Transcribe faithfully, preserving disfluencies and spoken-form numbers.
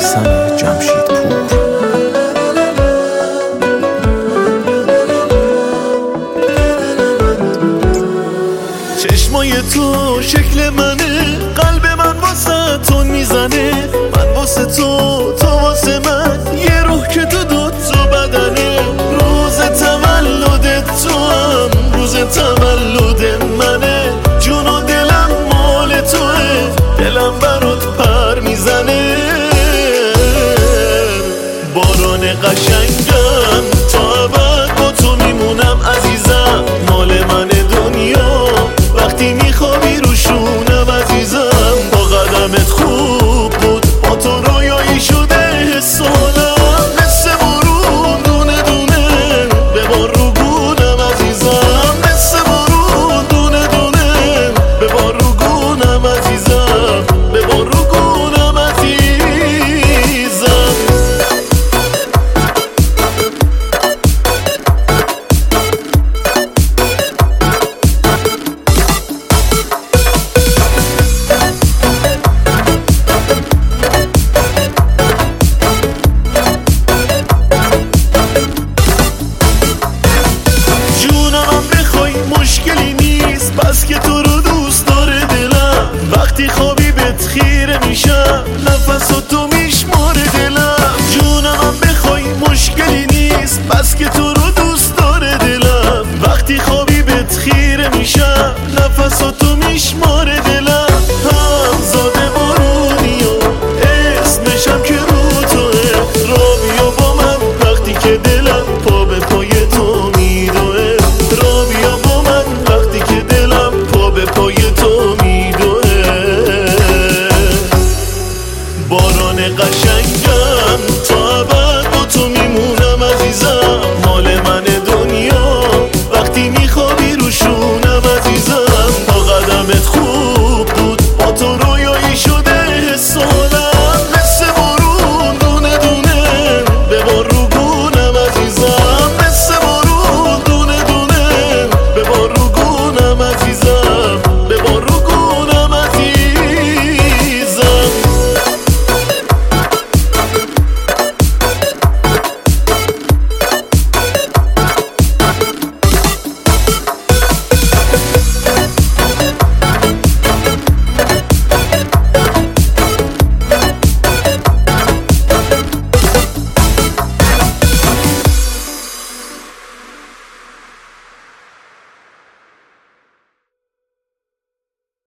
حسن جمشیدپور. چشمای تو شکل منه، قلب من واسه تو میزنه، من واسه تو تو واسه من، یه روح که تو دو تا بدنه. روز تولدت تو هم روز تولد منه، جون و دلم مال توه، دلم برات پر میزنه. باران قشنگم تا ابد با تو میمونم عزیزم، مال من دنیا وقتی میخوابی رو شونم عزیزم. با قدمت خوب بود، با تو رویایی شده سالم، مثل بارون دونه دونه ببار رو گونم عزیزم، مثل بارون دونه دونه ببار رو گونم عزیزم، ببار رو گونم عزیزم. مشکلی نیست بس که تو رو دوست داره دلم، وقتی خوابی بهت خیره میشم، نفس و تو میشماره دلم. جونم بخوای مشکلی نیست بس که تو رو دوست داره دلم، وقتی خوابی بهت خیره میشم، نفس و تو میشماره دلم.